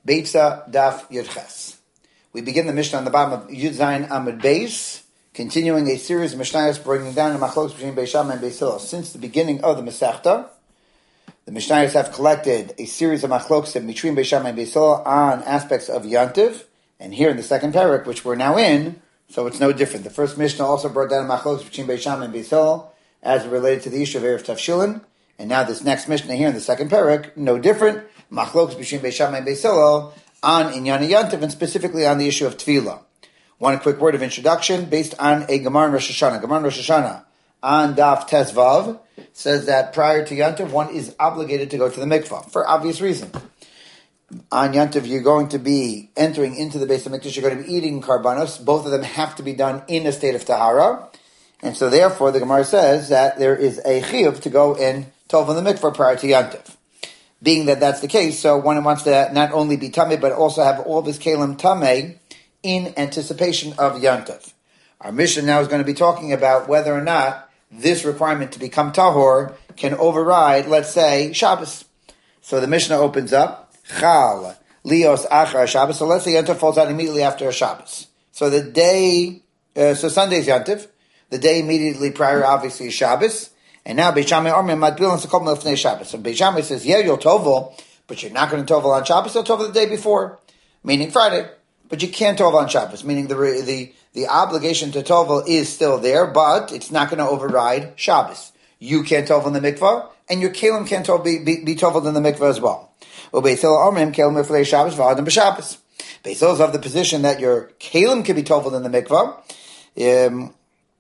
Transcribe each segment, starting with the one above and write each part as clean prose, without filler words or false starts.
Beitza Daf Yudches. We begin the Mishnah on the bottom of Yud Zayin Amud Beis, continuing a series of Mishnayos bringing down the machlokes between Beis Shammai and Beis Hillel. Since the beginning of the Masechta, the Mishnayos have collected a series of machlokes between Beis Shammai and Beis Hillel on aspects of Yantiv, and here in the second parak, which we're now in, so it's no different. The first Mishnah also brought down machlokes between Beis Shammai and Beis Hillel as it related to the issue of Erev Tavshilin, and now this next Mishnah here in the second parak, no different. Machlokes between Beis Shammai and Beis Hillel on Inyan Yantiv, and specifically on the issue of Tefillah. One quick word of introduction based on a Gemara in Rosh Hashanah. Gemara in Rosh Hashanah on Daf Tezvav says that prior to Yantiv, one is obligated to go to the mikvah for obvious reason. On Yantiv, you're going to be entering into the Beis HaMikdash, you're going to be eating karbanos. Both of them have to be done in a state of tahara. And so therefore, the Gemara says that there is a chiyuv to go in tov in the mikvah prior to Yantiv. Being that that's the case, so one wants to not only be tamei, but also have all of his kelim tamei in anticipation of Yantiv. Our mission now is going to be talking about whether or not this requirement to become tahor can override, let's say, Shabbos. So the Mishnah opens up, Chal, Lios, Achar, Shabbos. So let's say Yantiv falls out immediately after a Shabbos. So the day, so Sunday's Yantiv, the day immediately prior obviously is Shabbos. And now Beis Shammai Omer Matbil and Sekom Lefnei Shabbos. So Beis Shammai says, yeah, you'll tovel, but you're not going to tovel on Shabbos. You'll tovel the day before, meaning Friday. But you can't tovel on Shabbos, meaning the obligation to tovel is still there, but it's not going to override Shabbos. You can't tovel in the mikvah, and your kelim can't be toveled in the mikvah as well. Beis Hillel Omer Kelim Lefnei Shabbos v'Adam b'Shabbos. Beis Hillel is of the position that your kelim can be toveled in the mikvah,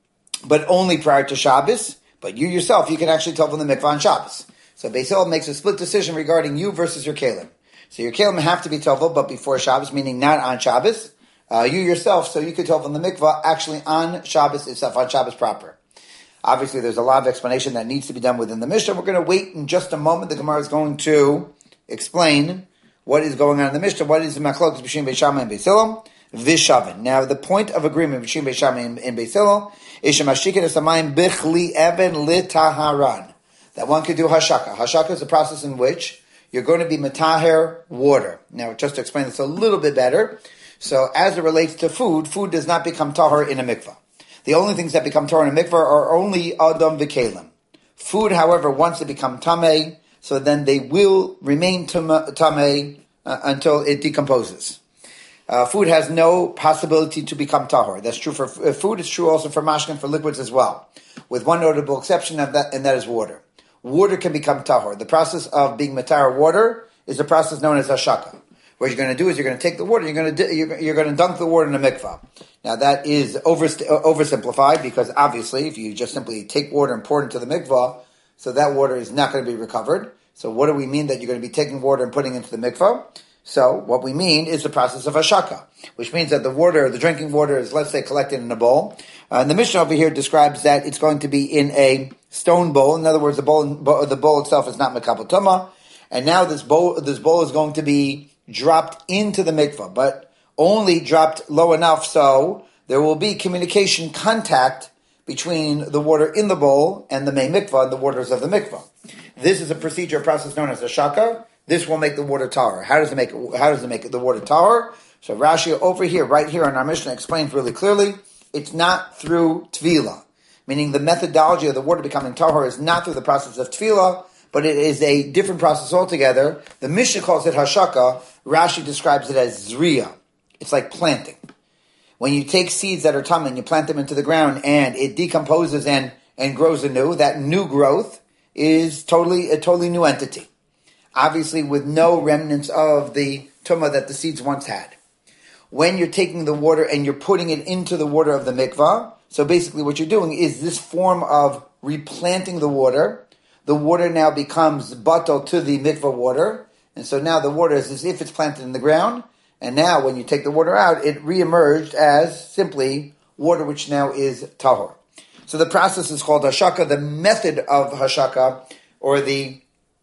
but only prior to Shabbos. But you yourself, you can actually tovel in the mikvah on Shabbos. So Beis Hillel makes a split decision regarding you versus your kelim. So your kelim have to be tovel, but before Shabbos, meaning not on Shabbos. You yourself, so you could tovel in the mikvah actually on Shabbos itself, on Shabbos proper. Obviously, there's a lot of explanation that needs to be done within the Mishnah. We're going to wait in just a moment. The Gemara is going to explain what is going on in the Mishnah. What is the machlokes between Beis Shammai and Beis Hillel? Vishavin. Now, the point of agreement between Beis Shammai and Beis Hillel is shemashikin esamayim bichli even litaharan. That one could do hashaka. Hashaka is a process in which you're going to be metaher water. Now, just to explain this a little bit better, so as it relates to food, food does not become tahor in a mikvah. The only things that become tahor in a mikvah are only adam v'kelim. Food, however, once they become tamei, so then they will remain tamei until it decomposes. Food has no possibility to become tahor. That's true for food. It's true also for mashkin, for liquids as well, with one notable exception of that, and that is water. Water can become tahor. The process of being matar water is a process known as hashaka. What you're going to do is you're going to take the water, you're going to dunk the water in a mikvah. Now that is oversimplified, because obviously if you just simply take water and pour it into the mikvah, so that water is not going to be recovered. So what do we mean that you're going to be taking water and putting it into the mikvah? So what we mean is the process of hashaka, which means that the water, the drinking water, is, let's say, collected in a bowl. And the Mishnah over here describes that it's going to be in a stone bowl. In other words, the bowl itself is not mekabel tumah. And now this bowl is going to be dropped into the mikvah, but only dropped low enough so there will be communication contact between the water in the bowl and the main mikvah, and the waters of the mikvah. This is a process known as hashaka. This will make the water tahor. How does it make the water tahor? So Rashi over here, right here in our Mishnah, explains really clearly, it's not through tefillah, meaning the methodology of the water becoming tahor is not through the process of tefillah, but it is a different process altogether. The Mishnah calls it hashaka. Rashi describes it as zriya. It's like planting. When you take seeds that are tamei and you plant them into the ground and it decomposes and grows anew, that new growth is a totally new entity. Obviously with no remnants of the tumah that the seeds once had. When you're taking the water and you're putting it into the water of the mikvah, so basically what you're doing is this form of replanting the water. The water now becomes batal to the mikvah water, and so now the water is as if it's planted in the ground, and now when you take the water out, it reemerged as simply water which now is tahor. So the process is called hashaka. The method of hashaka, or the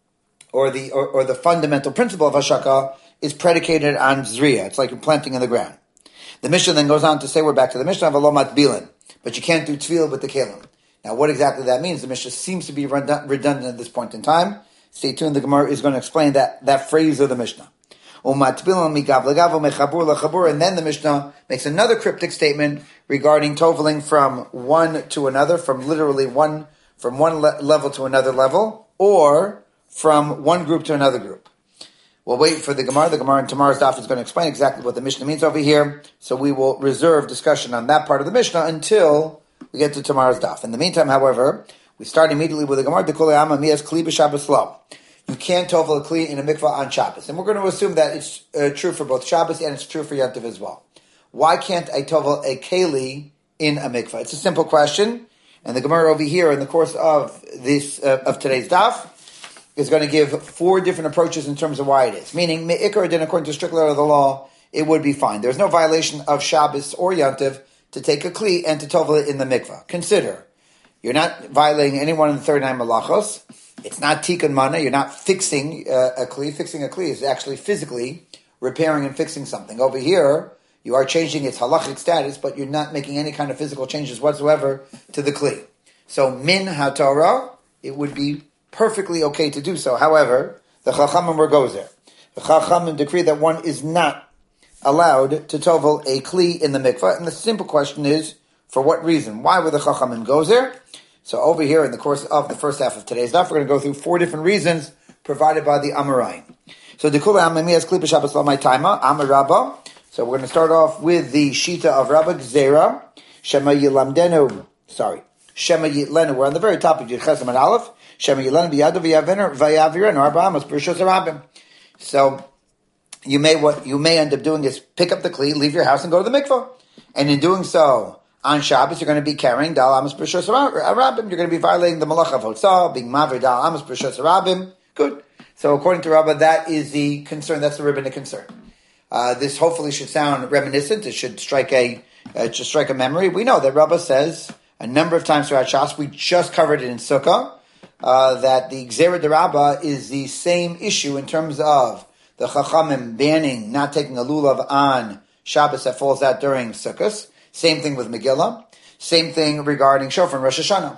fundamental principle of hashaka, is predicated on zriya. It's like you're planting in the ground. The Mishnah then goes on to say, we're back to the Mishnah of alo matbilin, but you can't do tefillah with the kelim. Now, what exactly that means, the Mishnah seems to be redundant at this point in time. Stay tuned, the Gemara is going to explain that phrase of the Mishnah. And then the Mishnah makes another cryptic statement regarding toveling from one to another, from literally one level to another level, or from one group to another group. We'll wait for the Gemara. The Gemara in tomorrow's daf is going to explain exactly what the Mishnah means over here. So we will reserve discussion on that part of the Mishnah until we get to tomorrow's daf. In the meantime, however, we start immediately with the Gemara. You can't tovel a kli in a mikvah on Shabbos. And we're going to assume that it's true for both Shabbos and it's true for Yom Tov as well. Why can't I tovel a keli in a mikvah? It's a simple question. And the Gemara over here in the course of this of today's daf is going to give 4 different approaches in terms of why it is. Meaning, me'ikar din, according to strict letter of the law, it would be fine. There's no violation of Shabbos or Yom Tov to take a kli and to tovel it in the mikvah. Consider, you're not violating any one of the 39 malachos. It's not tikkun mana. You're not fixing a kli. Fixing a kli is actually physically repairing and fixing something. Over here, you are changing its halachic status, but you're not making any kind of physical changes whatsoever to the kli. So min haTorah, it would be perfectly okay to do so. However, the Chachamim were gozer. The Chachamim decree that one is not allowed to tovel a kli in the mikvah. And the simple question is, for what reason? Why were the Chachamim gozer? So over here in the course of the first half of today's daf, we're going to go through 4 different reasons provided by the Amoraim. So Dekula Amami has Kli B'Shabbos Lo Mai Taima, Amar Rabba. So we're going to start off with the Shita of Rabba Gzera, Shema Yitlenu. We're on the very top of Yudches Amud Aleph. Shema Yilenu B'Yado V'Yavirenu Arba Amos B'Rishos Harabim. So you may end up doing is pick up the kli, leave your house, and go to the mikvah. And in doing so, on Shabbos, you're going to be carrying Dal Amos B'Rishos Harabim. You're going to be violating the Malach of Hotzah, being Mavir Dal Amos B'Rishos Harabim. Good. So according to Rabba, that is the concern. That's the rabbinic concern. This hopefully should sound reminiscent. It should strike a memory. We know that Rabba says a number of times throughout Shas. We just covered it in Sukkah. That the Gzera de Rabba is the same issue in terms of the Chachamim banning not taking a lulav on Shabbos that falls out during Sukkot. Same thing with Megillah. Same thing regarding Shofar and Rosh Hashanah.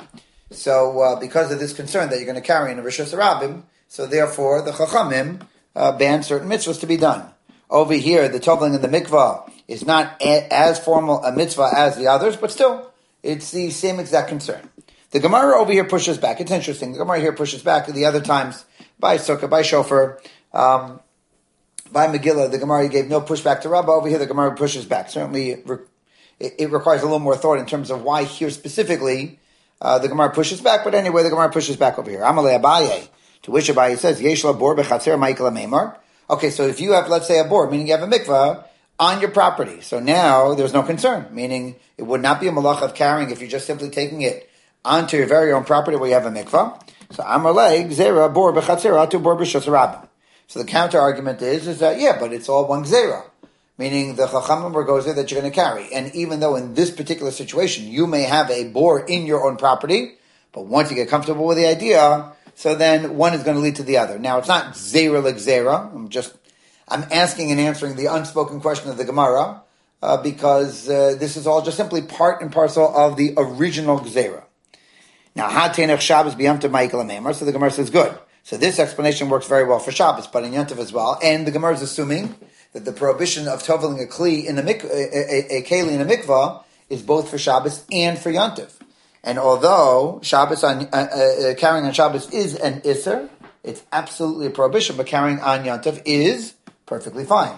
So because of this concern that you're going to carry in the Rishos Harabim, so therefore the Chachamim ban certain mitzvahs to be done. Over here, the toveling in the mikvah is not as formal a mitzvah as the others, but still, it's the same exact concern. The Gemara over here pushes back. It's interesting. The Gemara here pushes back. The other times, by Sukkah, by Shofar, by Megillah, the Gemara gave no pushback to Rabbah. Over here, the Gemara pushes back. Certainly, it requires a little more thought in terms of why here specifically the Gemara pushes back. But anyway, the Gemara pushes back over here. Amalei Abaye, to which Abaye says, Yesh la bor bechatzer ma'ikla meimar. Okay, so if you have, let's say, a bor, meaning you have a mikvah on your property, so now there's no concern, meaning it would not be a malach of carrying if you're just simply taking it onto your very own property where you have a mikvah. So Amalei Gzera bor bechatzer atu bor b'shos harabim. So the counter argument is that, yeah, but it's all one Gzera. Meaning the Chachamim were gozer that you're going to carry. And even though in this particular situation, you may have a bor in your own property, but once you get comfortable with the idea, so then one is going to lead to the other. Now, it's not Zera like Zera. I'm asking and answering the unspoken question of the Gemara, because this is all just simply part and parcel of the original Gzera. Now, Hatenech Shabbos b'Yom Tov ma'ikla meimar. So the Gemara says, good. So this explanation works very well for Shabbos, but in Yom Tov as well. And the Gemara is assuming that the prohibition of toveling a kli in a keli in a mikvah is both for Shabbos and for Yom Tov. And although Shabbos carrying on Shabbos is an isser, it's absolutely a prohibition, but carrying on Yom Tov is perfectly fine.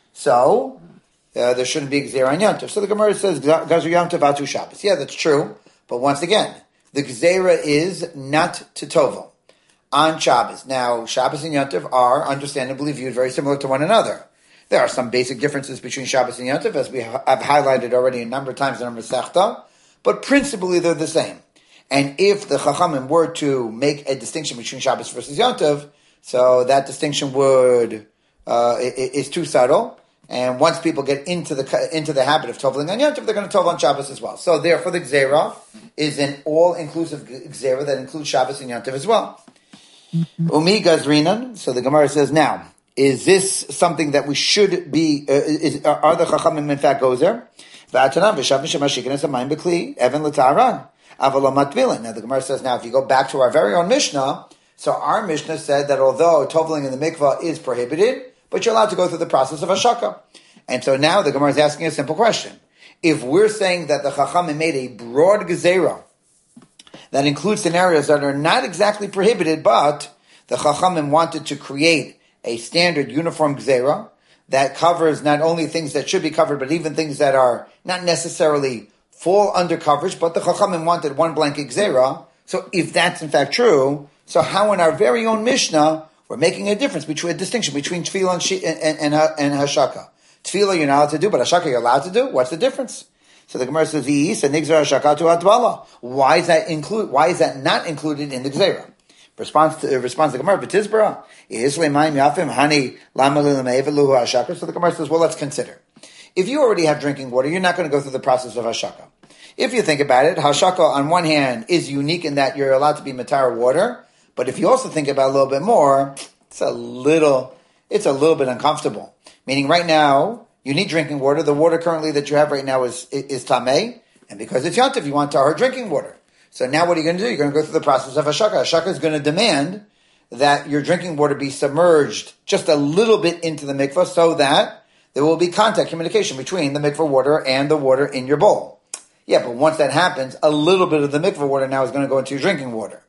So there shouldn't be Gzera on Yom Tov. So the Gemara says, Gazer Yom Tov atu Shabbos. Yeah, that's true. But once again, the Gzera is not to tovel on Shabbos. Now, Shabbos and Yom Tov are understandably viewed very similar to one another. There are some basic differences between Shabbos and Yom Tov, as we have highlighted already a number of times in our Masechta, but principally they're the same. And if the Chachamim were to make a distinction between Shabbos versus Yom Tov, so that distinction is too subtle. And once people get into the habit of toveling on Yom Tov, they're going to tovel on Shabbos as well. So therefore, the Gzera is an all-inclusive Gzera that includes Shabbos and Yom Tov as well. Umi Gazrinan. So the Gemara says now, is this something that we should be? Are the Chachamim in fact gozer? Now the Gemara says now, if you go back to our very own Mishnah, so our Mishnah said that although toveling in the mikvah is prohibited, but you're allowed to go through the process of hashaka. And so now the Gemara is asking a simple question. If we're saying that the Chachamim made a broad gezerah that includes scenarios that are not exactly prohibited, but the Chachamim wanted to create a standard uniform gezerah that covers not only things that should be covered, but even things that are not necessarily fall under coverage, but the Chachamim wanted one blanket gezerah. So if that's in fact true, so how in our very own Mishnah we're making a distinction between tefillah and hashaka? Tefillah you're not allowed to do, but hashaka you're allowed to do. What's the difference? So the Gemara says, why is that not included in the Gzeira? Response to the Gemara, B'tizbara, so the Gemara says, well, let's consider. If you already have drinking water, you're not going to go through the process of hashaka. If you think about it, hashaka on one hand is unique in that you're allowed to be matar water, but if you also think about it a little bit more, it's a little bit uncomfortable. Meaning right now, you need drinking water. The water currently that you have right now is tamei, and because it's yantiv, you want tahor drinking water. So now what are you going to do? You're going to go through the process of hashaka. Hashaka is going to demand that your drinking water be submerged just a little bit into the mikvah so that there will be contact, communication between the mikvah water and the water in your bowl. Yeah, but once that happens, a little bit of the mikvah water now is going to go into your drinking water.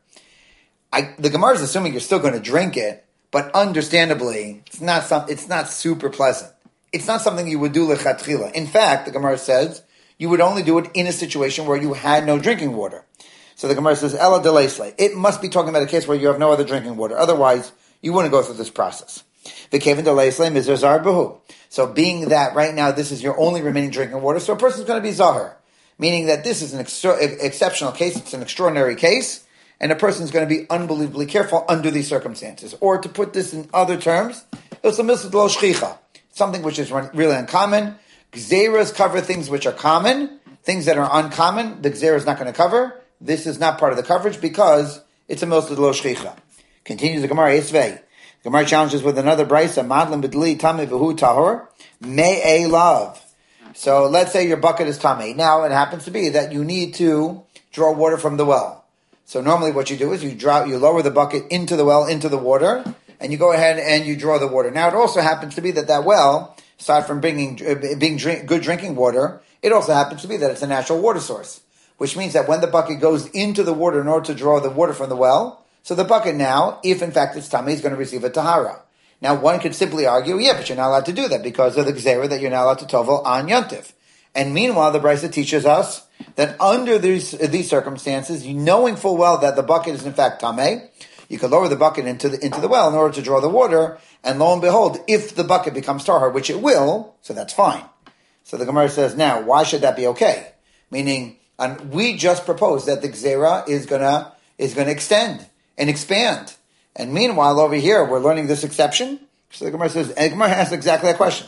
The Gemara is assuming you're still going to drink it, but understandably, it's not super pleasant. It's not something you would do lechatchila. In fact, the Gemara says you would only do it in a situation where you had no drinking water. So the Gemara says, Ela deleisle. It must be talking about a case where you have no other drinking water. Otherwise, you wouldn't go through this process. V'keven deleisle mizar zar behu. So being that right now this is your only remaining drinking water, so a person's going to be zahar. Meaning that this is an exceptional case, it's an extraordinary case, and a person's going to be unbelievably careful under these circumstances. Or to put this in other terms, it's a misl lo shchicha. Something which is really uncommon. Gzeras cover things which are common. Things that are uncommon, the Gzera is not going to cover. This is not part of the coverage because it's a milsad lo shchicha. Continues the Gemara, Esvei. Gemara challenges with another brisa, Madlam b'dli tamei v'hu tahor, me'ei lav. So let's say your bucket is tamei. Now it happens to be that you need to draw water from the well. So normally what you do is you lower the bucket into the well, into the water, and you go ahead and you draw the water. Now it also happens to be that well, aside from being good drinking water, it also happens to be that it's a natural water source. Which means that when the bucket goes into the water in order to draw the water from the well, so the bucket now, if in fact it's tamei, is going to receive a tahara. Now one could simply argue, yeah, but you're not allowed to do that because of the gzera that you're not allowed to tovel on yontif. And meanwhile, the brisa teaches us that under these circumstances, knowing full well that the bucket is in fact tamei, you can lower the bucket into the well in order to draw the water, and lo and behold, if the bucket becomes tahar, which it will, so that's fine. So the Gemara says, now, why should that be okay? Meaning, and we just proposed that the gzera is gonna extend and expand. And meanwhile, over here, we're learning this exception. So the Gemara says, and the Gemara asks exactly that question.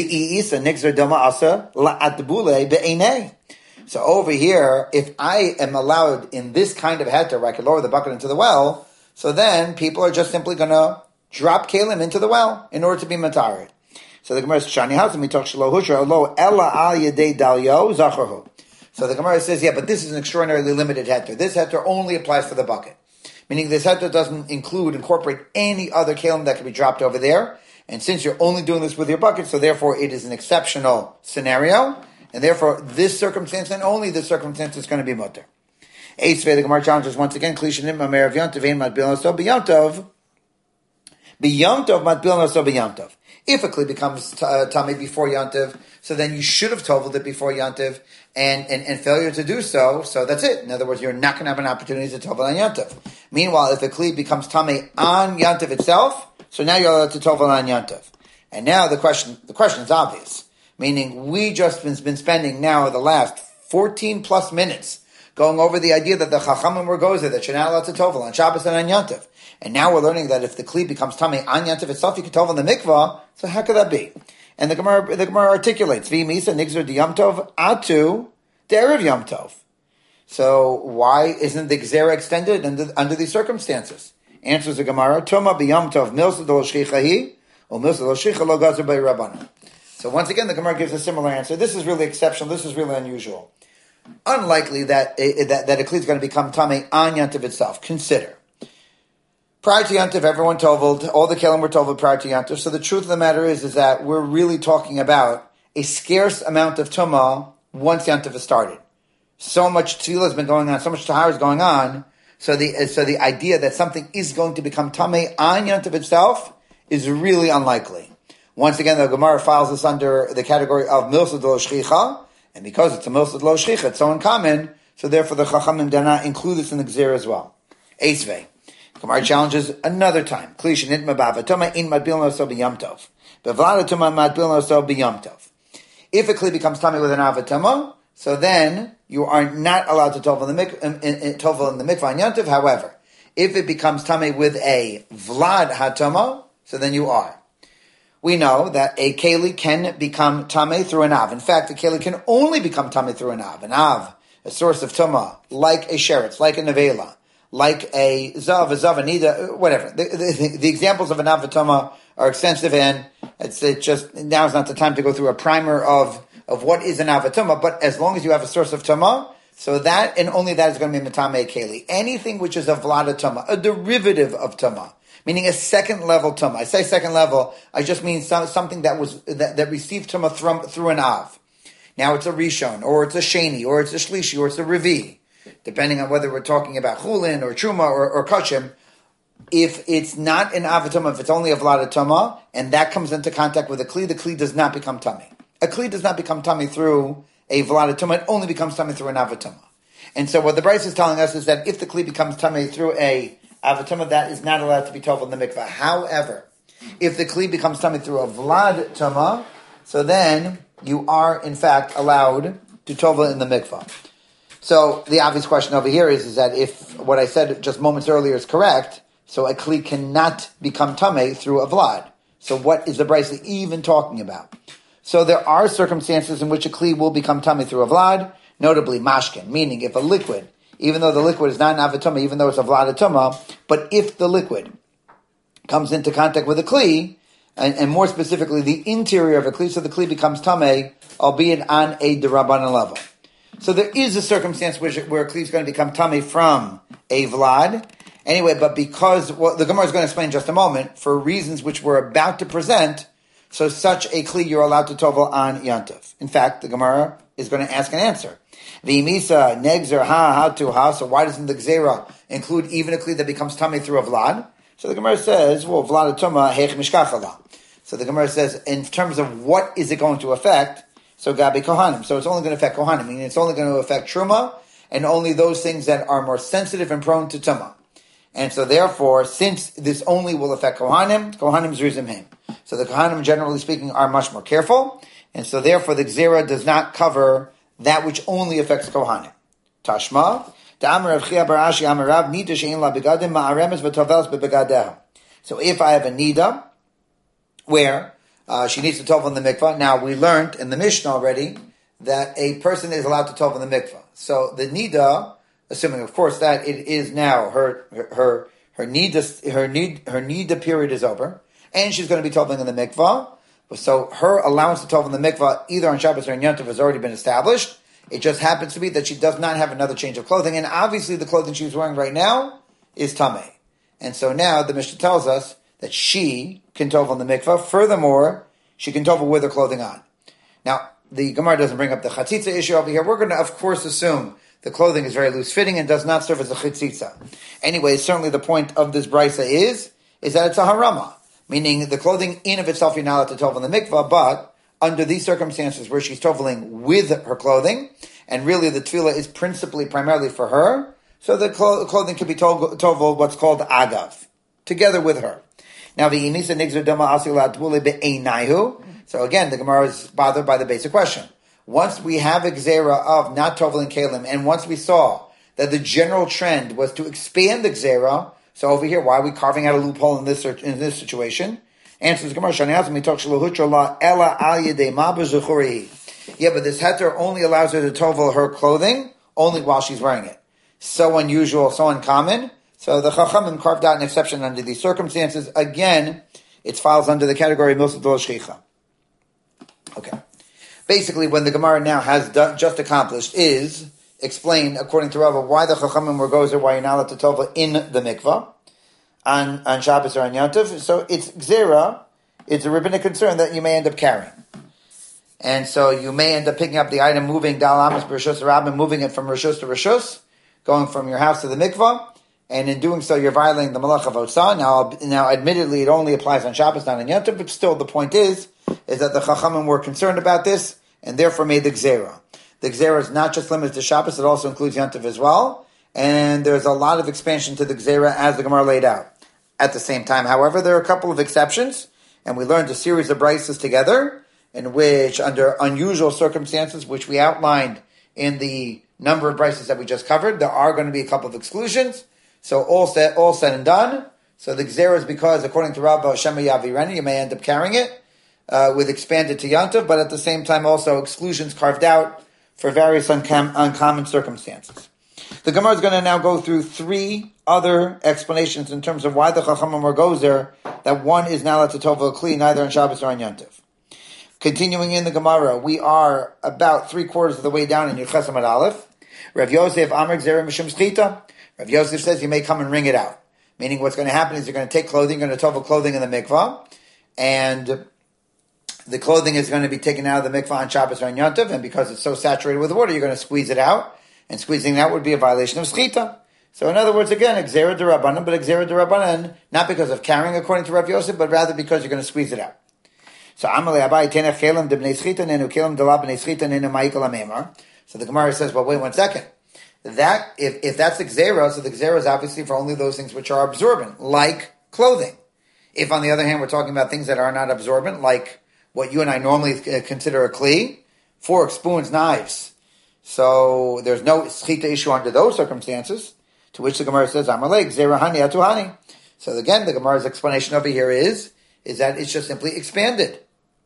So over here, if I am allowed in this kind of heter where I can lower the bucket into the well, so then people are just simply going to drop kalim into the well in order to be matarid. So the Gemara says, Shani Hazim mitoch shelo hushra lo ella al yedei dalyo zacharhu. So the Gemara says, yeah, but this is an extraordinarily limited heter. This heter only applies to the bucket. Meaning this heter doesn't incorporate any other kalim that can be dropped over there. And since you're only doing this with your bucket, so therefore it is an exceptional scenario. And therefore this circumstance and only this circumstance is going to be mutter. Eitzvei, the Gemara challenges once again, Klishanim Amer of Yontav, Ein Matbil Naso B'Yontav. B'Yontav Matbil Naso B'Yontav. If a kli becomes tamei before Yontav, so then you should have toveled it before Yontav, and failure to do so that's it. In other words, you're not going to have an opportunity to tovel on Yontav. Meanwhile, if a kli becomes tamei on Yontav itself, so now you're allowed to tovel on Yontav. And now the question is obvious. Meaning, we just been spending now the last 14 plus minutes going over the idea that the Chachamim were gozer, that you're not allowed to tovel on Shabbos and on Yontav. And now we're learning that if the kli becomes tamei on Yontav itself, you can tovel in the mikvah. So how could that be? And the Gemara articulates, V'misa nigzer di Yom Tov atu de'erev Yom Tov. So why isn't the gzera extended under these circumstances? Answers the Gemara, Toma b'Yom Tov milsad lo shchicha hi, or milsad lo shchicha lo gazer by Rabbana. So once again, the Gemara gives a similar answer. This is really exceptional. This is really unusual. Unlikely that a kli is going to become tamei on Yontav itself. Consider. Prior to Yantiv, everyone toveled, all the kelim were toveled prior to Yantiv. So the truth of the matter is that we're really talking about a scarce amount of tumah once Yantiv has started. So much tefillah has been going on, so much tahara is going on. So the idea that something is going to become tameh on Yantiv itself is really unlikely. Once again, the Gemara files this under the category of milsad lo shchicha, and because it's a milsad lo shchicha, it's so uncommon, so therefore the Chachamim do not include this in the Gzera as well. Eisvei. Gemara challenges another time. If a kli becomes tummy with an avatama, so then you are not allowed to tovel in the mikvah and yantiv. However, if it becomes tummy with a vlad hatama, so then you are. We know that a keli can become tummy through an av. In fact, a keli can only become tummy through an av. An av, a source of tumah, like a sheretz, like a nevela, like a zav, a nida, whatever. The examples of an avatama are extensive, and it's just now is not the time to go through a primer of what is an avatama. But as long as you have a source of tama, so that and only that is going to be matame keli. Anything which is a vlada tama, a derivative of tama, meaning a second level tama. I say second level, I just mean something that received tama through an av. Now it's a rishon, or it's a sheni, or it's a shlishi, or it's a revi, depending on whether we're talking about chulin or truma or kachim. If it's not an avatama, if it's only a vlada tama, and that comes into contact with the kli does not become tummy. A kli does not become tummy through a vlada tama; it only becomes tummy through an avatama. And so what the Bryce is telling us is that if the kli becomes tummy through a avatama, that is not allowed to be tovel in the mikvah. However, if the kli becomes tummy through a vlad tama, so then you are in fact allowed to tovel in the mikvah. So the obvious question over here is that if what I said just moments earlier is correct, so a kli cannot become tameh through a vlad. So what is the Bryce even talking about? So there are circumstances in which a kli will become tameh through a vlad, notably mashkin, meaning if a liquid, even though the liquid is not an avatama, even though it's a vladatama, but if the liquid comes into contact with a kli, and more specifically the interior of a kli, so the kli becomes tameh, albeit on a derabanan level. So there is a circumstance where a kli is going to become tameh from a vlad. Anyway, but because, the Gemara is going to explain in just a moment, for reasons which we're about to present, so such a kli you're allowed to tovel on yantiv. In fact, the Gemara is going to ask an answer. V'imisa negzer ha, so why doesn't the gzera include even a kli that becomes tameh through a vlad? So the Gemara says, well, vlad tuma heich mishkachala. So the Gemara says, in terms of what is it going to affect, so gabi kohanim. So it's only going to affect kohanim, meaning it's only going to affect truma, and only those things that are more sensitive and prone to tuma. And so therefore, since this only will affect kohanim zrizim him. So the kohanim, generally speaking, are much more careful, and so therefore the gzera does not cover that which only affects kohanim. Tashma, so if I have a nida, where she needs to tovel in the mikvah. Now, we learned in the Mishnah already that a person is allowed to tovel in the mikvah. So the nida, assuming of course that it is now her nida period is over, and she's going to be toveling in the mikvah. So her allowance to tovel in the mikvah, either on Shabbos or on Yom Tov, has already been established. It just happens to be that she does not have another change of clothing, and obviously the clothing she's wearing right now is tameh. And so now the Mishnah tells us that she can tovel in the mikvah. Furthermore, she can tovel with her clothing on. Now, the Gemara doesn't bring up the chatzitza issue over here. We're going to, of course, assume the clothing is very loose-fitting and does not serve as a chatzitza. Anyway, certainly the point of this brisa is that it's a harama, meaning the clothing in of itself you're not allowed to tovel in the mikvah, but under these circumstances where she's toveling with her clothing, and really the tefillah is primarily for her, so the clothing can be toveled what's called agav, together with her. Now, so again, the Gemara is bothered by the basic question. Once we have a gzera of not toveling kalim, and once we saw that the general trend was to expand the gzera, so over here, why are we carving out a loophole in this situation? Answers Gemara, yeah, but this heter only allows her to tovel her clothing only while she's wearing it. So unusual, so uncommon. So the Chachamim carved out an exception under these circumstances. Again, it falls under the category of milsad lo shchicha. Okay. Basically, when the Gemara now has just accomplished is explain, according to Rava, why the Chachamim were gozer, why you're not allowed to tovel in the mikvah. on Shabbos or on Yantiv. So it's Gzera, it's a rabbinic concern that you may end up carrying. And so you may end up picking up the item, moving Dal Amos Rishus Rabbin, moving it from Rishus to Rishus, going from your house to the mikvah, and in doing so you're violating the Malach of Otzah. Now admittedly it only applies on Shabbos, not on Yantiv, but still the point is that the Chachamim were concerned about this, and therefore made the Gzera. The Gzera is not just limited to Shabbos, it also includes Yantiv as well, and there's a lot of expansion to the Gzera as the Gemara laid out. At the same time, however, there are a couple of exceptions, and we learned a series of brises together, in which, under unusual circumstances, which we outlined in the number of brises that we just covered, there are going to be a couple of exclusions. So all said and done. So the Gzera is because, according to Rabba Shema Yavireni, you may end up carrying it with expanded to Yantiv, but at the same time also exclusions carved out for various uncommon circumstances. The Gemara is going to now go through three other explanations in terms of why the Chachamim were gozer that one is not allowed to tovel a kli neither on Shabbos or on Yantiv. Continuing in the Gemara, we are about 3/4 of the way down in Yud Amud Aleph. Rav Yosef Amar Gzera Mishum Schita. Rav Yosef says you may come and wring it out. Meaning what's going to happen is you're going to take clothing, you're going to tovel clothing in the mikvah, and the clothing is going to be taken out of the mikvah on Shabbos or on Yantiv, and because it's so saturated with water, you're going to squeeze it out, and squeezing it out would be a violation of Schita. So in other words, again, Gzera D'Rabbanan, but Gzera D'Rabbanan, not because of carrying according to Rav Yosef, but rather because you're going to squeeze it out. So Amalei Abai Tenech Chelim de Bnei Schita Nenu Chelim de La Bnei Schita Nenu Ma'ikal HaMeimar. So the Gemara says, well, wait 1 second. That if that's the Gzera, so the Gzera is obviously for only those things which are absorbent, like clothing. If on the other hand we're talking about things that are not absorbent, like what you and I normally consider a kli, forks, spoons, knives. So there's no Schita issue under those circumstances. To which the Gemara says, Amalei Gzera Hani Atuhani. So again, the Gemara's explanation over here is that it's just simply expanded.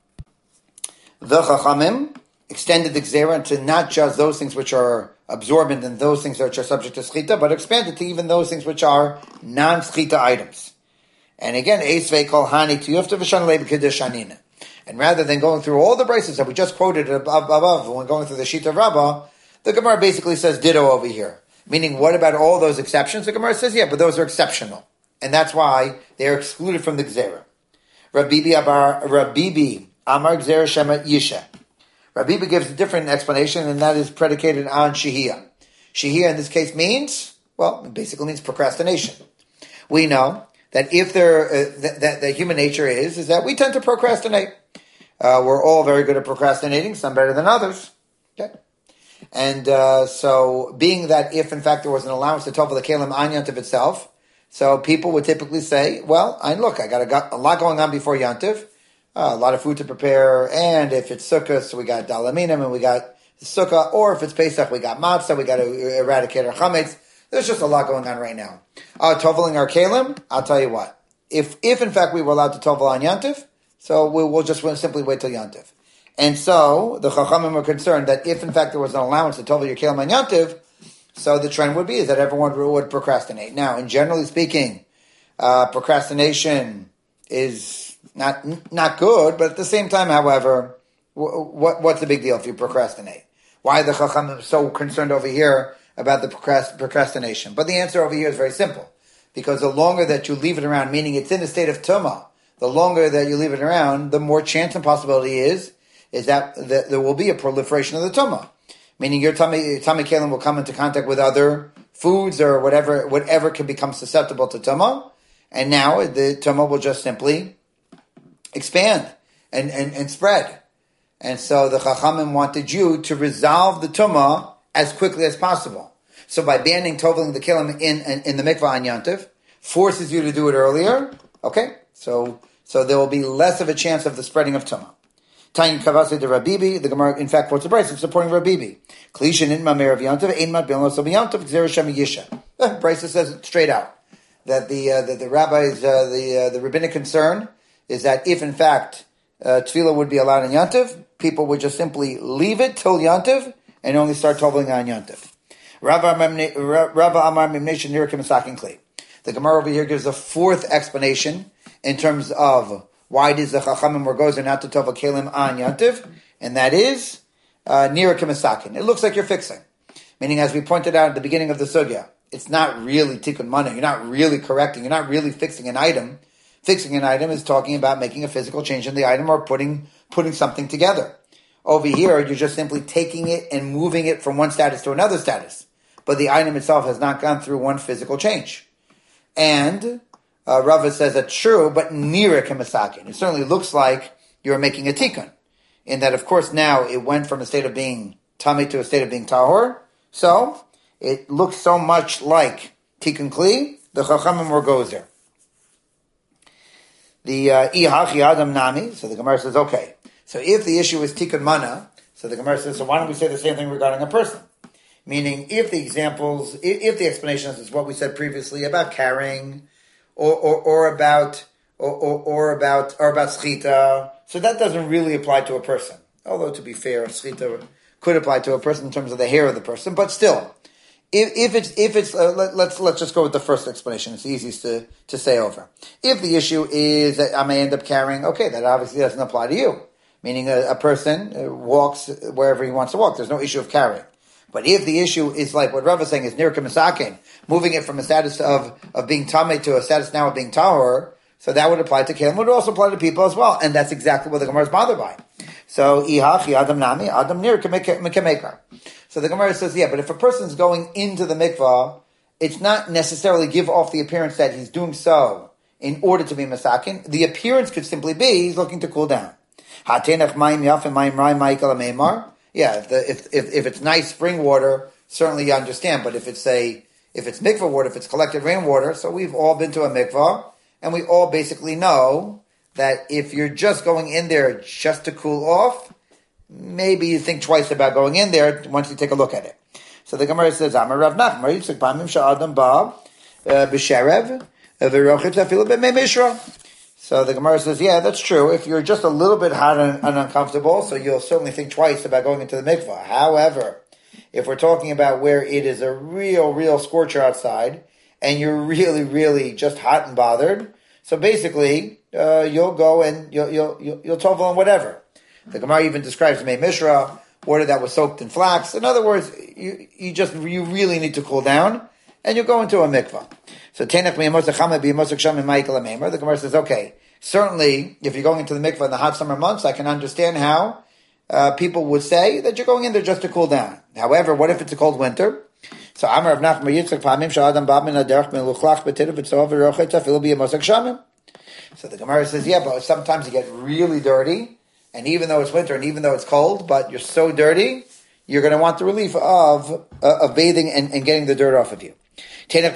The Chachamim extended the Gzera into not just those things which are absorbent and those things which are subject to Schita, but expanded to even those things which are non-Schita items. And again, Eisvei Kol Hani Tiyufta V'Shan Leib Kiddush Hanina. And rather than going through all the braces that we just quoted above when going through the Shita Rabbah, the Gemara basically says ditto over here. Meaning, what about all those exceptions? The Gemara says, yeah, but those are exceptional. And that's why they are excluded from the Gzera. Rabibi Amar Gzera Shema Yisha. Rabibi gives a different explanation, and that is predicated on Shehiyah. Shehiyah in this case means, well, it basically means procrastination. We know that if that human nature is that we tend to procrastinate. We're all very good at procrastinating, some better than others. Okay. And so, being that if in fact there was an allowance to tovel the kelim on Yantiv itself, so people would typically say, well, I got a lot going on before Yantiv, a lot of food to prepare, and if it's Sukkah, so we got Dalaminim, and we got Sukkah, or if it's Pesach, we got Matzah, we got to eradicate our Chametz. There's just a lot going on right now. Toveling our kelim, I'll tell you what, if in fact we were allowed to tovel on Yantiv, so we'll just simply wait till Yantiv. And so, the Chachamim are concerned that if in fact there was an allowance to tovel your kelim on Yantiv, so the trend would be is that everyone would procrastinate. Now, in generally speaking, procrastination is not good, but at the same time, however, what's the big deal if you procrastinate? Why are the Chachamim so concerned over here about the procrastination? But the answer over here is very simple. Because the longer that you leave it around, meaning it's in a state of tumah, the longer that you leave it around, the more chance and possibility is that there will be a proliferation of the tumah. Meaning your tummy kelim will come into contact with other foods or whatever can become susceptible to tumah, and now the tumah will just simply expand and spread. And so the Chachamim wanted you to resolve the tumah as quickly as possible. So by banning toveling the kelim in the mikvah on Yantiv, forces you to do it earlier. Okay, so there will be less of a chance of the spreading of tumah. Tayin Kavase de Rabibi, the Gemara in fact quotes a Bryce supporting Rabibi. Klishin in Mamer of Yantiv, Ein Mat Bilnos of Yantiv, Gzera Shema Yisha. Bryce says it straight out that the rabbis the rabbinic concern is that if in fact tefillah would be allowed in Yantiv, people would just simply leave it till Yantiv and only start toveling on Yantiv. Rava Amar Mimnei Nira K'Masakin Kli. The Gemara over here gives a fourth explanation in terms of why does the Chachamim were gozer not to tovel kelim on Yantiv, and that is Nira K'Masakin. It looks like you're fixing. Meaning, as we pointed out at the beginning of the sugya, it's not really tikkun mana. You're not really correcting. You're not really fixing an item. Fixing an item is talking about making a physical change in the item or putting something together. Over here, you're just simply taking it and moving it from one status to another status. But the item itself has not gone through one physical change. And Rava says that's true, but nira kemasakin. It certainly looks like you're making a tikkun. In that, of course, now it went from a state of being tamei to a state of being tahor. So it looks so much like tikkun kli, the chachamim were goes there. The ihachi adam nami, so the Gemara says, okay. So if the issue is tikkun mana, so the Gemara says, so why don't we say the same thing regarding a person? Meaning, if the explanation is what we said previously about carrying, or about schita, so that doesn't really apply to a person. Although, to be fair, schita could apply to a person in terms of the hair of the person, but still, let's just go with the first explanation. It's the easiest to say over. If the issue is that I may end up carrying, okay, that obviously doesn't apply to you. Meaning, a person walks wherever he wants to walk. There's no issue of carrying. But if the issue is like what Rav is saying is nirka misakin, moving it from a status of being tamei to a status now of being tahor, so that would apply to kelim, would also apply to people as well. And that's exactly what the Gemara is bothered by. So, ihachi adam nami, adam nirka mikemekar. So the Gemara says, yeah, but if a person's going into the mikvah, it's not necessarily give off the appearance that he's doing so in order to be misakin. The appearance could simply be he's looking to cool down. Hatenach mayim yafim mayim rai ma'ikal ameimar. Yeah, if it's nice spring water, certainly you understand. But if it's mikvah water, if it's collected rainwater, so we've all been to a mikvah, and we all basically know that if you're just going in there just to cool off, maybe you think twice about going in there once you take a look at it. So the Gemara says, Amar Rav Nachman, Yitzchak Pamim Sha'adam Ba B'Sherev V'Rochet Afilu B'Mei Mishra. So the Gemara says, yeah, that's true. If you're just a little bit hot and uncomfortable, so you'll certainly think twice about going into the mikvah. However, if we're talking about where it is a real scorcher outside, and you're really, really just hot and bothered, so basically, you'll go and you'll tovel on whatever. The Gemara even describes Mei Mishra, water that was soaked in flax. In other words, you really need to cool down, and you'll go into a mikvah. So the Gemara says, okay, certainly if you're going into the mikvah in the hot summer months, I can understand how people would say that you're going in there just to cool down. However, what if it's a cold winter? So Amar Rav Nachman Yitzchak Pamim Sha'adam Bab Min Haderech Meluchlach B'Tirav V'Tzov V'Rochet Afilu B'Yemos HaGshamim. So the Gemara says, yeah, but sometimes you get really dirty, and even though it's winter and even though it's cold, but you're so dirty, you're going to want the relief of bathing and getting the dirt off of you. So the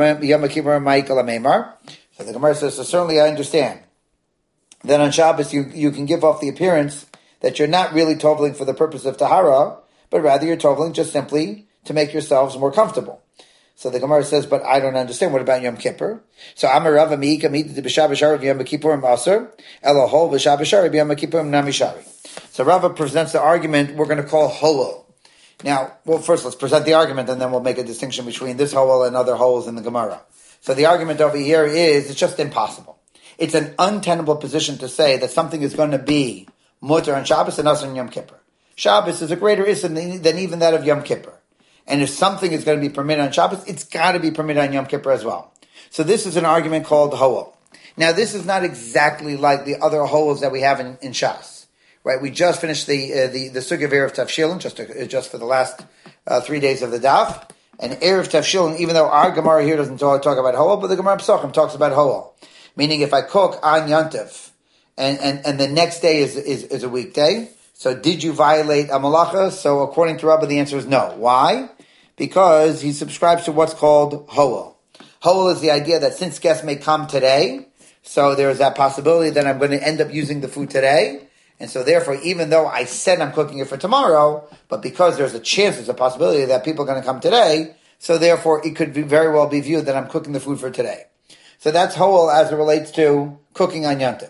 Gemara says, so certainly I understand that on Shabbos you can give off the appearance that you're not really toveling for the purpose of tahara, but rather you're toveling just simply to make yourselves more comfortable. So the Gemara says, but I don't understand. What about Yom Kippur? So Amar Rav Miika Mita B'Shabbos Shari B'Yom Kippurim Aser Elohol B'Shabbos Shari B'Yom Kippurim Namishari. So Rava presents the argument we're going to call Holol. Now, well, first let's present the argument and then we'll make a distinction between this Holol and other holes in the Gemara. So the argument over here is it's just impossible. It's an untenable position to say that something is going to be mutter on Shabbos and also on Yom Kippur. Shabbos is a greater issue than even that of Yom Kippur. And if something is going to be permitted on Shabbos, it's got to be permitted on Yom Kippur as well. So this is an argument called Holol. Now this is not exactly like the other holes that we have in Shas. Right, we just finished the Sugya of Erev Tavshilin, just for the last 3 days of the daf. And Erev Tavshilin, even though our Gemara here doesn't talk about Holol, but the Gemara Pesachim talks about Holol. Meaning if I cook on Yontif, and the next day is a weekday, so did you violate a malacha? So according to Rabbi, the answer is no. Why? Because he subscribes to what's called Holol. Holol is the idea that since guests may come today, so there is that possibility that I'm going to end up using the food today. And so therefore, even though I said I'm cooking it for tomorrow, but because there's a possibility that people are going to come today, so therefore it could very well be viewed that I'm cooking the food for today. So that's Holol as it relates to cooking on Yontif.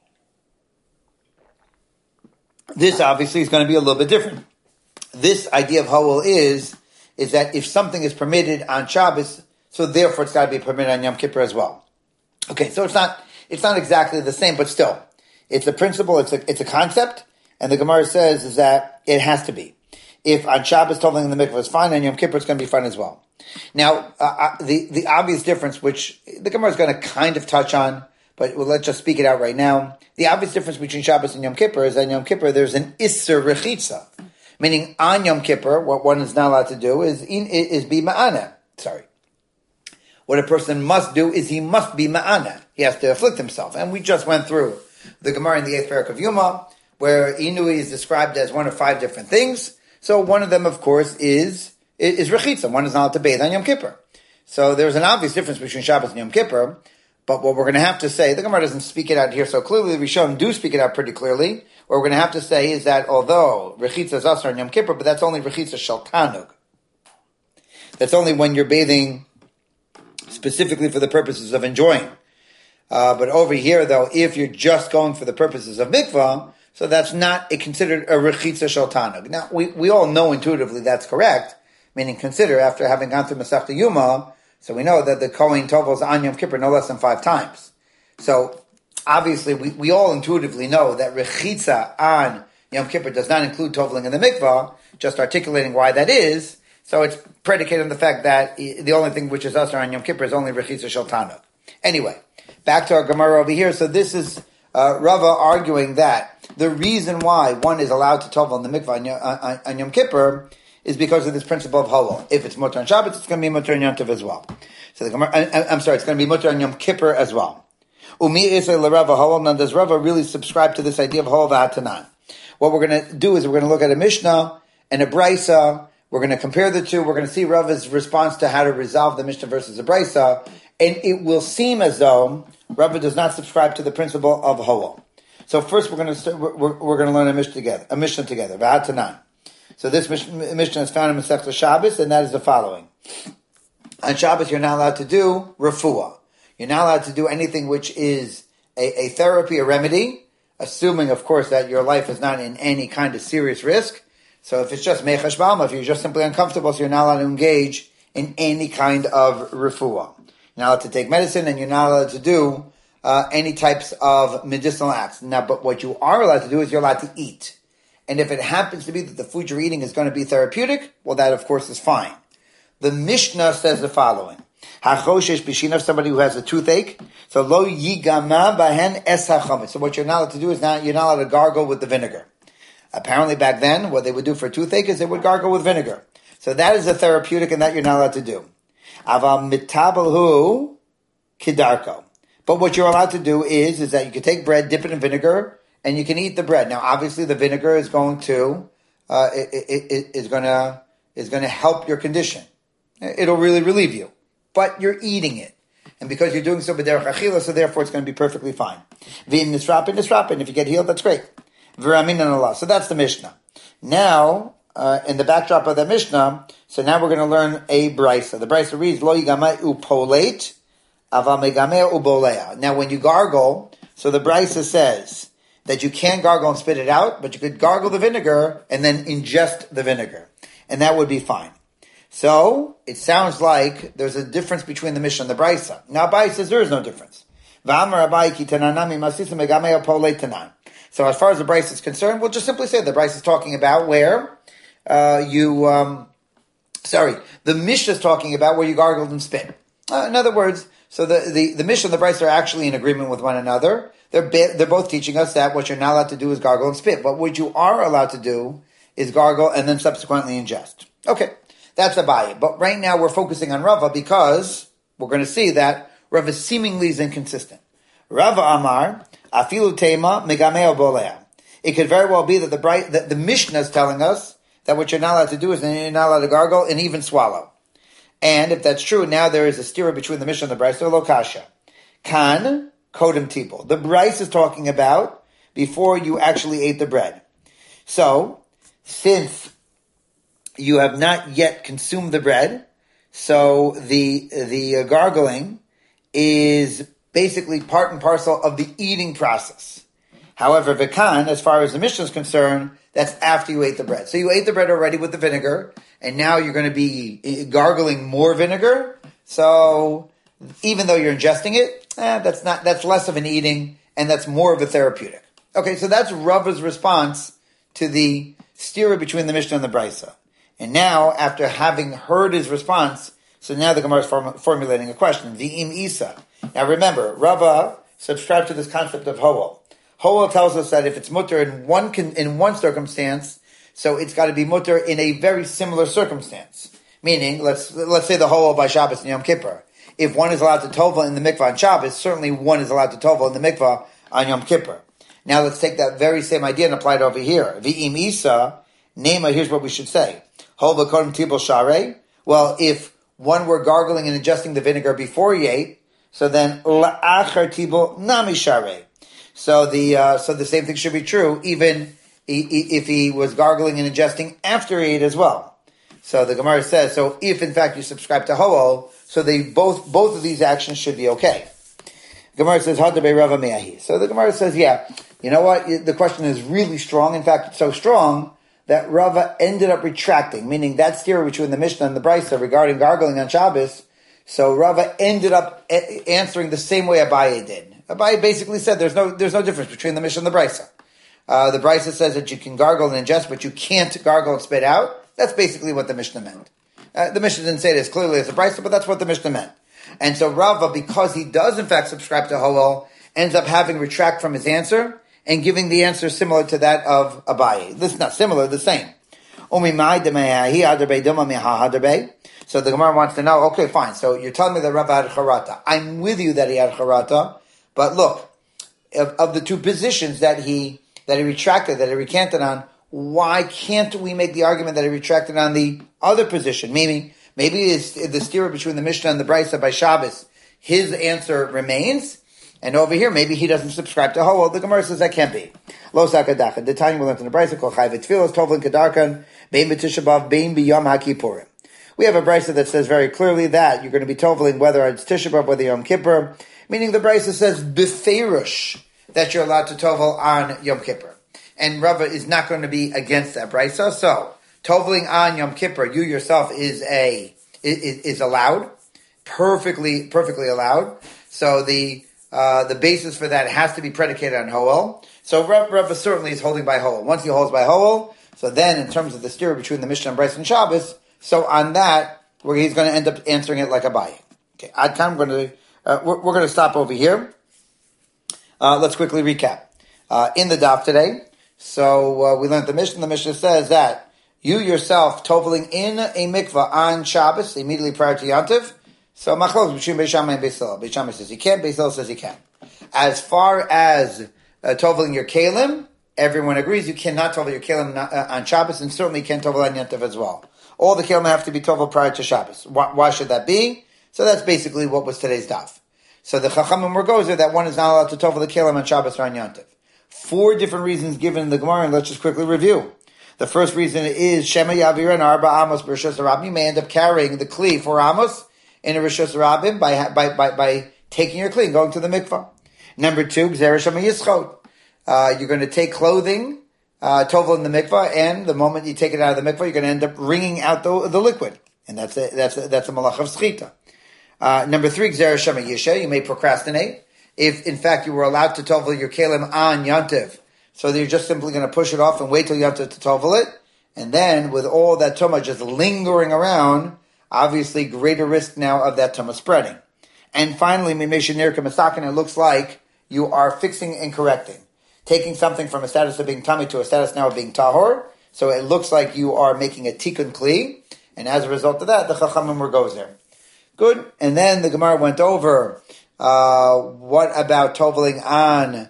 This obviously is going to be a little bit different. This idea of Holol is that if something is permitted on Shabbos, so therefore it's got to be permitted on Yom Kippur as well. Okay, so it's not exactly the same, but still. It's a principle, it's a concept, and the Gemara says is that it has to be. If on Shabbos toveling in the mikvah is fine, on Yom Kippur it's going to be fine as well. Now, the obvious difference, which the Gemara is going to kind of touch on, but let's just speak it out right now. The obvious difference between Shabbos and Yom Kippur is that in Yom Kippur there's an Isser Rechitza, meaning on Yom Kippur, what one is not allowed to do is be Ma'ana. Sorry. What a person must do is he must be Ma'ana. He has to afflict himself. And we just went through the Gemara in the 8th parak of Yuma, where Inui is described as one of 5 different things. So one of them, of course, is Rechitza. One is not allowed to bathe on Yom Kippur. So there's an obvious difference between Shabbos and Yom Kippur. But what we're going to have to say, the Gemara doesn't speak it out here so clearly, the Rishonim do speak it out pretty clearly. What we're going to have to say is that although Rechitza is Asar on Yom Kippur, but that's only Rechitza Shel Tanug. That's only when you're bathing specifically for the purposes of enjoying. But over here, though, if you're just going for the purposes of mikvah, so that's not considered a Rechitza Shel Tanug. Now, we all know intuitively that's correct, meaning consider, after having gone through Masechta Yuma, so we know that the Kohen tovels on Yom Kippur no less than 5 times. So obviously we all intuitively know that Rechitza on Yom Kippur does not include toveling in the mikvah, just articulating why that is. So it's predicated on the fact that the only thing which is Asar on Yom Kippur is only Rechitza Shel Tanug. Anyway, back to our Gemara over here. So this is Rava arguing that the reason why one is allowed to tovel in the mikvah on Yom Kippur is because of this principle of halal. If it's mutar on Shabbat, it's going to be mutar on Yom Tov as well. So it's going to be mutar on Yom Kippur as well. Umi isay l'Rava halal. Now, does Rava really subscribe to this idea of halal v'hatanan? What we're going to do is we're going to look at a Mishnah and a Brisa. We're going to compare the two. We're going to see Rava's response to how to resolve the Mishnah versus the Brisa. And it will seem as though Rava does not subscribe to the principle of halal. So first we're going to learn a Mishnah together. V'hatanan. So this Mishnah is found in Masechta Shabbos, and that is the following. On Shabbos, you're not allowed to do refuah. You're not allowed to do anything which is a therapy, a remedy, assuming, of course, that your life is not in any kind of serious risk. So if it's just mechash b'alma, if you're just simply uncomfortable, so you're not allowed to engage in any kind of refuah. You're not allowed to take medicine, and you're not allowed to do any types of medicinal acts. Now, but what you are allowed to do is you're allowed to eat. And if it happens to be that the food you're eating is going to be therapeutic, well, that, of course, is fine. The Mishnah says the following. Hachoshesh b'shinav, somebody who has a toothache. So, lo yigama bahen es hachametz. So what you're not allowed to do is you're not allowed to gargle with the vinegar. Apparently back then, what they would do for a toothache is they would gargle with vinegar. So that is a therapeutic, and that you're not allowed to do. Aval mitabalhu kidarko. But what you're allowed to do is that you can take bread, dip it in vinegar, and you can eat the bread. Now, obviously, the vinegar is going to is going to help your condition. It'll really relieve you, but you're eating it, and because you're doing so b'derech achila, so therefore it's going to be perfectly fine. V'in nisrapin. If you get healed, that's great. V'ramin an Allah. So that's the Mishnah. Now, in the backdrop of the Mishnah, so now we're going to learn a brisa. The brisa reads lo yigamei upoleit aval megamei ubolea. Now, when you gargle, so the brisa says that you can gargle and spit it out, but you could gargle the vinegar and then ingest the vinegar. And that would be fine. So, it sounds like there's a difference between the Mishnah and the Brisa. Now, Abai says there is no difference. So, as far as the Brisa is concerned, we'll just simply say the Brisa is talking about where the Mishnah is talking about where you gargled and spit. In other words, so the Mishnah and the Brisa are actually in agreement with one another. They're both teaching us that what you're not allowed to do is gargle and spit. But what you are allowed to do is gargle and then subsequently ingest. Okay, that's Abaye. But right now we're focusing on Rava because we're going to see that Rava seemingly is inconsistent. Rava Amar, afilu tema megameo bolea. It could very well be that the Mishnah is telling us that what you're not allowed to do is you're not allowed to gargle and even swallow. And if that's true, now there is a stira between the Mishnah and the Brisa, lokasha. Kan kodem tibul. The Brisa is talking about before you actually ate the bread. So, since you have not yet consumed the bread, so the gargling is basically part and parcel of the eating process. However, Vikan, as far as the Mishnah is concerned, that's after you ate the bread. So you ate the bread already with the vinegar, and now you're going to be gargling more vinegar. So even though you're ingesting it, that's less of an eating, and that's more of a therapeutic. Okay, so that's Rava's response to the stira between the Mishnah and the Brisa. And now, after having heard his response, So now the Gemara is formulating a question. V'im Isa. Now remember, Rava subscribed to this concept of Hoel. Hoel tells us that if it's mutter in one circumstance, so it's got to be mutter in a very similar circumstance. Meaning, let's say the Hoel by Shabbos and Yom Kippur. If one is allowed to tovel in the mikvah on Shabbos, certainly one is allowed to tovel in the mikvah on Yom Kippur. Now let's take that very same idea and apply it over here. V'im Isa, Nema, here's what we should say. Hoel b'kodem tibul sharei. Well, if one were gargling and ingesting the vinegar before he ate, so then la'achar tibul nami sharei. So the same thing should be true even if he was gargling and ingesting after he ate as well. So the Gemara says, so if in fact you subscribe to Hoel, so they both of these actions should be okay. Gemara says, Hadabei Rava Me'ahi. So the Gemara says, yeah, you know what? The question is really strong. In fact, it's so strong that Rava ended up retracting, meaning that steer between the Mishnah and the Brisa regarding gargling on Shabbos. So Rava ended up answering the same way Abaye did. Abaye basically said there's no difference between the Mishnah and the Brisa. The Brisa says that you can gargle and ingest, but you can't gargle and spit out. That's basically what the Mishnah meant. The Mishnah didn't say it as clearly as the Brisa, but that's what the Mishnah meant. And so Rava, because he does in fact subscribe to Hoel, ends up having retract from his answer and giving the answer similar to that of Abaye. This is not similar, the same. So the Gemara wants to know, okay, fine, so you're telling me that Rava had charata. I'm with you that he had charata, but look, of the two positions that he retracted, that he recanted on, why can't we make the argument that he retracted on the other position? Meaning, maybe it's the steer between the Mishnah and the Brisa by Shabbos, his answer remains, and over here, maybe he doesn't subscribe to Hoel. The Gemara says that can't be. Lo sakadacha. The time we learned in the Brisa called Chayv Tfilos Tovlin Kedarkan Bein B'Tisha B'Av Bein B'Yom HaKippurim. We have a Brisa that says very clearly that you're going to be toveling whether it's Tisha B'Av, whether Yom Kippur, meaning the Brisa says b'feirush that you're allowed to tovel on Yom Kippur, and Rava is not going to be against that Brisa. So toveling on Yom Kippur, you yourself is allowed, perfectly allowed. So the basis for that has to be predicated on Hoel. So Rava certainly is holding by Hoel. Once he holds by Hoel, so then in terms of the steer between the Mishnah and Brisa and Shabbos, so on that, where he's going to end up answering it like Abaye. Okay, we're going to stop over here. Let's quickly recap. In the daf today, so we learned the Mishnah. The Mishnah says that you yourself toveling in a mikvah on Shabbos, immediately prior to Yantiv, so machlok between Beis Shammai and Beis Hillel. Beis Shammai says he can, Beis Hillel says he can. As far as toveling your kalim, everyone agrees you cannot tovel your kalim on Shabbos, and certainly can't tovel on Yantiv as well. All the kalim have to be tovel prior to Shabbos. Why should that be? So that's basically what was today's daf. So the Chachamim were goes there that one is not allowed to tovel the kalim on Shabbos or on Yantiv. 4 different reasons given in the Gemara, and let's just quickly review. The first reason is Shema Yavir and Arba Amos B'Rishos Rabim. You may end up carrying the kli for Amos in a Rishos Rabim by taking your kli and going to the mikvah. Number 2, Gzera Shema Yischot. You're going to take clothing, tovel in the mikvah, and the moment you take it out of the mikvah, you're going to end up wringing out the liquid. And that's a malach of schita. Number 3, Gzera Shema Yisha. You may procrastinate. If, in fact, you were allowed to tovel your kalim on Yantiv, so that you're just simply going to push it off and wait till Yantiv to tovel it, and then with all that tumah just lingering around, obviously greater risk now of that tumah spreading. And finally, Mimeshinir Kamasakin, it looks like you are fixing and correcting. Taking something from a status of being tummy to a status now of being tahor, so it looks like you are making a tikkun kli, and as a result of that, the Chachamim were goes there. Good. And then the Gemara went over what about toveling on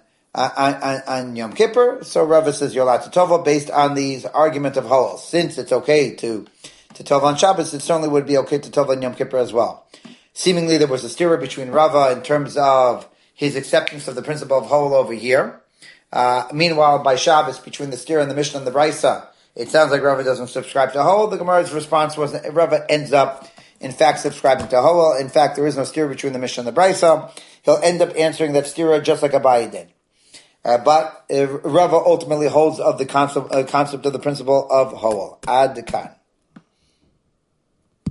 Yom Kippur? So Rava says you're allowed to tovel based on these argument of Hoel. Since it's okay to tovel on Shabbos, it certainly would be okay to tovel on Yom Kippur as well. Seemingly there was a stirrer between Rava in terms of his acceptance of the principle of Hoel over here. Meanwhile, by Shabbos, between the stirrer and the Mishnah and the Brisa, it sounds like Rava doesn't subscribe to Hoel. The Gemara's response was that Rava ends up in fact subscribing to Hoel. In fact, there is no stira between the Mishnah and the Brisa. He'll end up answering that stira just like Abaye did. But Rava ultimately holds of the concept of the principle of Hoel. Ad kan.